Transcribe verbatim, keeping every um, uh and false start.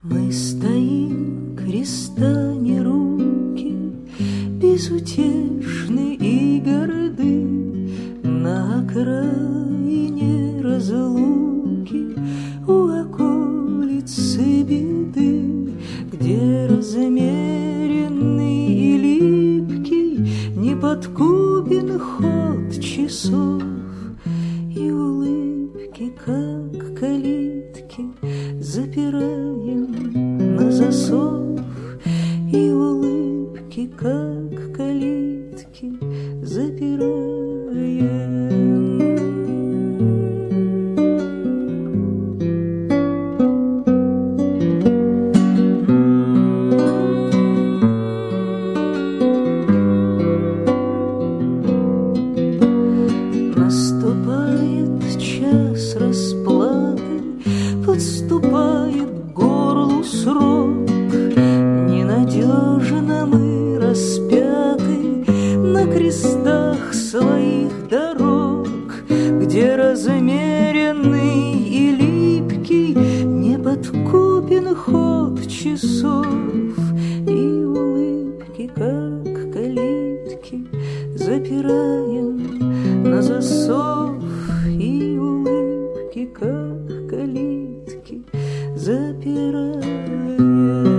Мы стоим, крестане руки, безутешны и горды, на окраине разлуки, у околицы беды, где размеренный и липкий неподкупен ход часов, и улыбки, как калитки, запираем на засов, и улыбки, как калитки, запираем. Наступает час расплаты, подступает к горлу срок. Ненадежно мы распяты на крестах своих дорог, где размеренный и липкий неподкупен ход часов, и улыбки, как калитки, запираем на засов, и улыбки, как калитки, запираем.